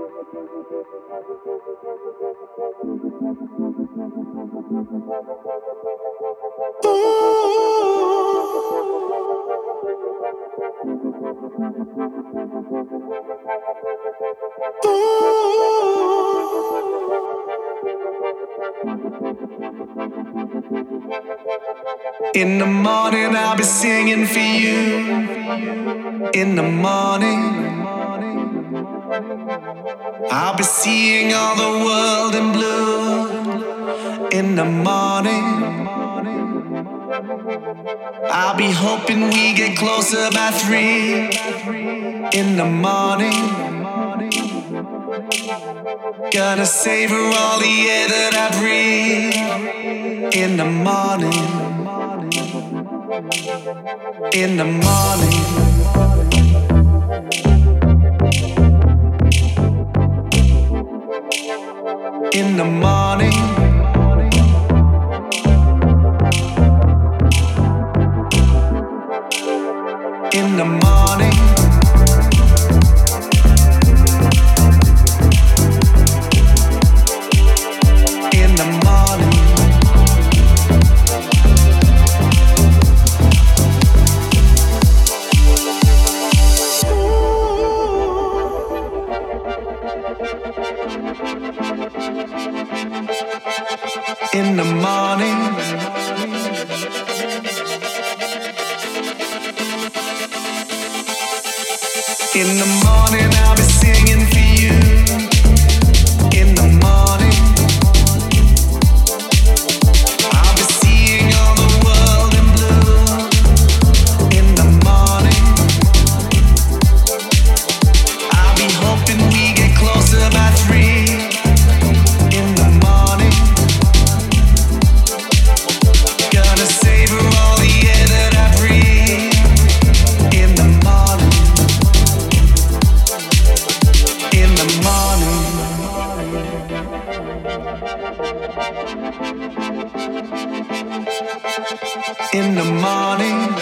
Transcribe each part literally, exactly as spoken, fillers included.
In the morning I'll be singing for you. In the morning I'll be seeing all the world in blue. In the morning I'll be hoping we get closer by three. In the morning gonna savor all the air that I breathe. In the morning, in the morning, in the morning, in the morning, in the morning. In the morning, in the morning I'll be singing for you. In the morning I'll be seeing all the world in blue. In the morning I'll be hoping we get closer by three. In the morning gonna savor all the air that I breathe. In the morning, in the morning, in the morning,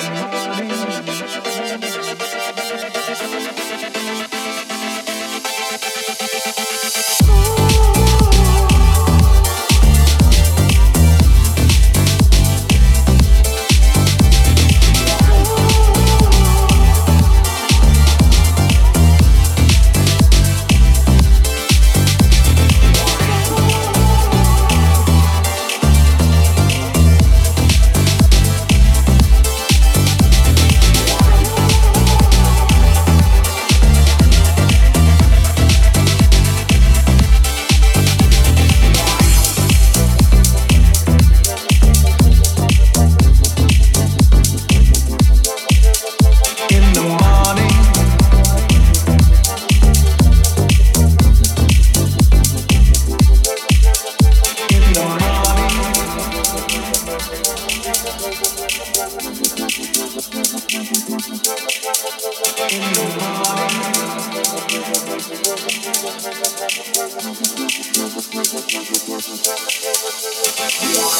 in the morning.